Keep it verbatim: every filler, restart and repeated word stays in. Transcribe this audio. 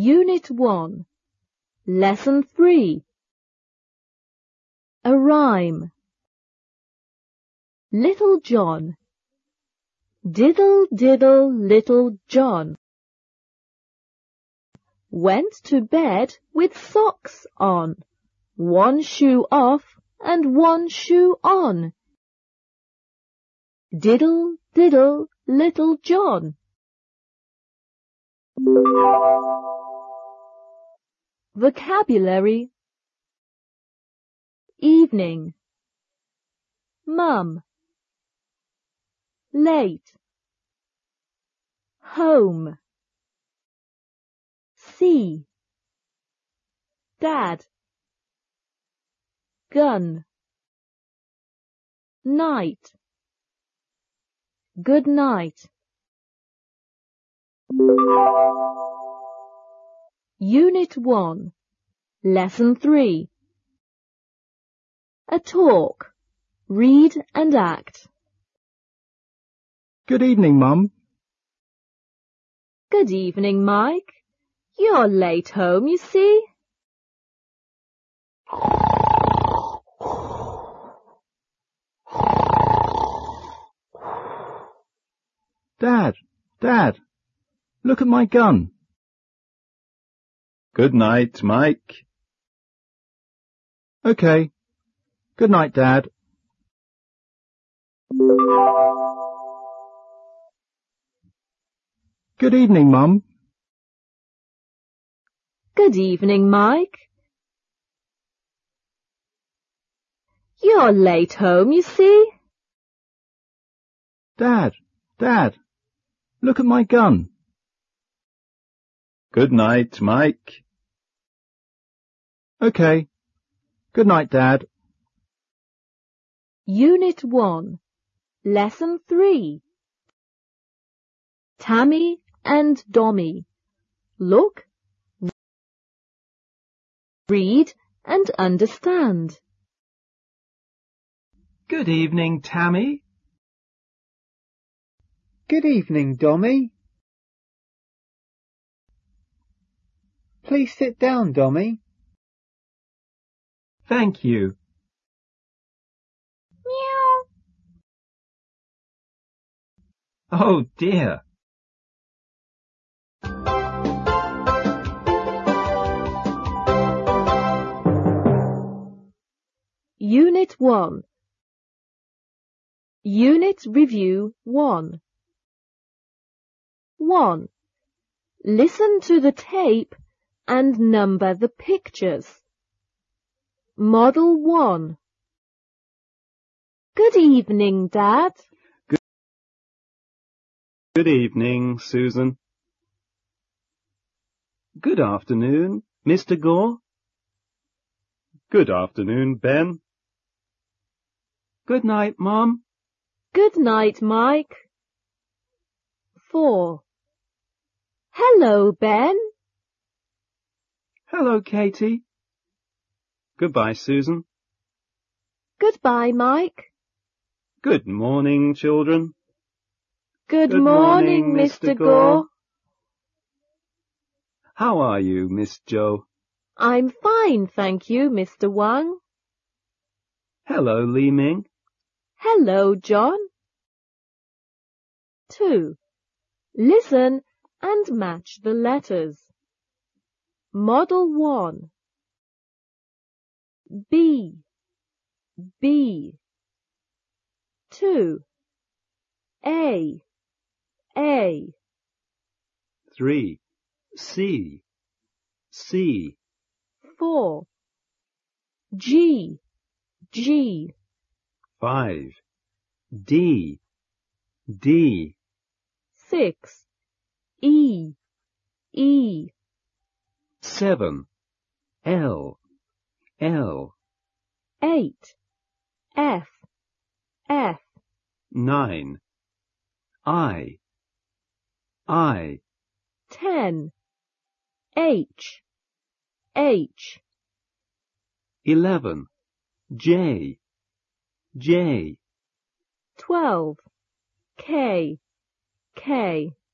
Unit one, Lesson three. A rhyme. Little John. Diddle, diddle, little John went to bed with socks on, one shoe off and one shoe on. Diddle, diddle, little John. Vocabulary. Evening. Mum. Late. Home. See. Dad. Gun. Night. Good night. Unit one, Lesson three. A talk. Read and act. Good evening, Mum. Good evening, Mike. You're late home, you see. Dad, Dad, look at my gun. Good night, Mike. Okay. Good night, Dad. Good evening, Mum. Good evening, Mike. You're late home, you see. Dad, Dad, look at my gun. Good night, Mike. Okay. Good night, Dad. Unit one, Lesson three. Tammy and Dommy. Look, read and understand. Good evening, Tammy. Good evening, Dommy. Please sit down, Dommy. Thank you. Meow. Oh dear. Unit one. Unit Review one. one. Listen to the tape and number the pictures. Model one. Good evening, Dad. Good, Good evening, Susan. Good afternoon, Mister Gore. Good afternoon, Ben. Good night, Mum. Good night, Mike. four. Hello, Ben. Hello, Katie. Goodbye, Susan. Goodbye, Mike. Good morning, children. Good, Good morning, morning, Mister Mister Gore. Gore. How are you, Miss Jo? I'm fine, thank you, Mister Wang. Hello, Li Ming. Hello, John. two. Listen and match the letters. Model one. B. B. two. A. A. Three. C. C. four. G. G. Five. D. D. six. E. E. Seven. L. L. eight. F. F. Nine. I. I. ten. H. H. Eleven. J. J. twelve. K. K.